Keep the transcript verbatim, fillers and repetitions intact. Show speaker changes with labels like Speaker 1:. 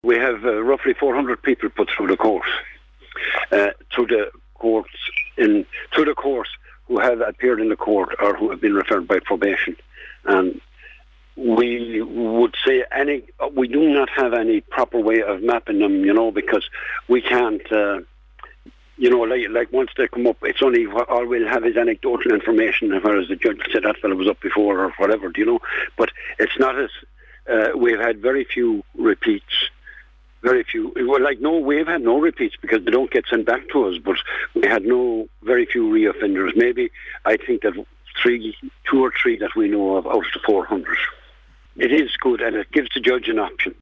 Speaker 1: We have uh, roughly four hundred people put through the course, uh, through the courts in through the course who have appeared in the court or who have been referred by probation. And we would say any we do not have any proper way of mapping them, you know, because we can't. Uh, You know, like, like once they come up, it's only all we'll have is anecdotal information, whereas the judge said that fellow was up before or whatever, do you know? But it's not as, uh, we've had very few repeats, very few. Well, like, no, we've had no repeats because they don't get sent back to us, but we had no, very few reoffenders. Maybe, I think that three, two or three that we know of out of the four hundred. It is good and it gives the judge an option.